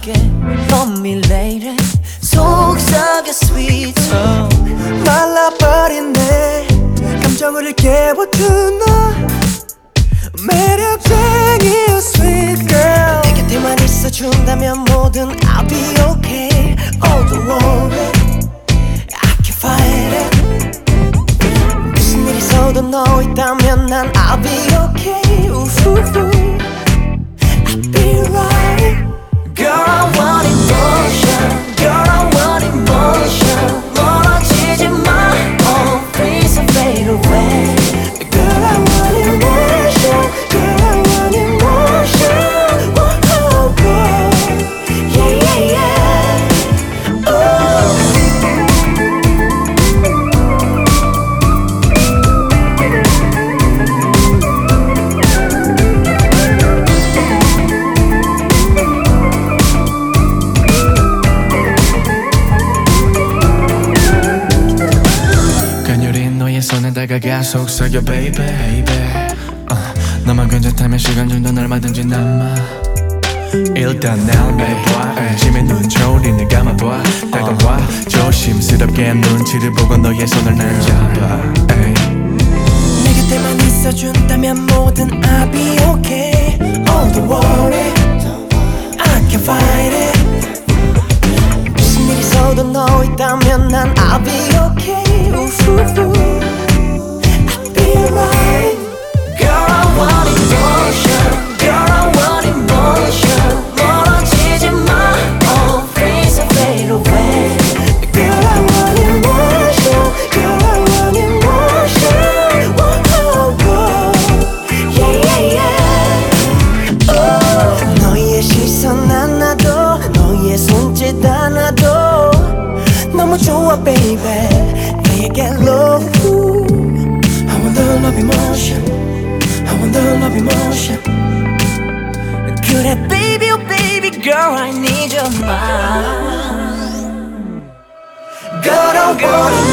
어떻게 넌 밀레이래 속삭여 sweet 말라버린 내 감정을 깨워준 너 매력쟁이 sweet girl 내 곁에만 있어준다면 뭐든 I'll be okay Oh don't worry I can fight it 무슨 일이 있어도 너 있다면 난 I'll be okay 우후후 I'll be right Girl I want emotion Girl I want emotion 멀어지지 마 Oh please don't fade away Girl I want emotion Girl I want emotion Oh girl Yeah yeah yeah Ooh. 가녀린 너의 손에 다가가 속삭여 baby 너만 괜찮다면 시간 좀 더 얼마든지 남아 일단 날 매봐 심해 눈초리를 감아봐 다가와 조심스럽게 눈치를 보고 너의 손을 날 잡아 내 곁에만 있어준다면 뭐든 I'll be okay Oh don't worry I can fight it 무슨 일이 있어도 너 있다면 난 I'll be okay 우후후 I'll be right Girl I want emotion Girl I want emotion 멀어지지 마 Oh please don't fade away Girl I want emotion Girl I want emotion Oh girl Yeah yeah yeah oh. 너의 시선 하나도 너의 손짓 하나도 너무 좋아 baby 내게 love I want the love emotion I want the love emotion 그래 baby oh baby girl I need your mind Girl I want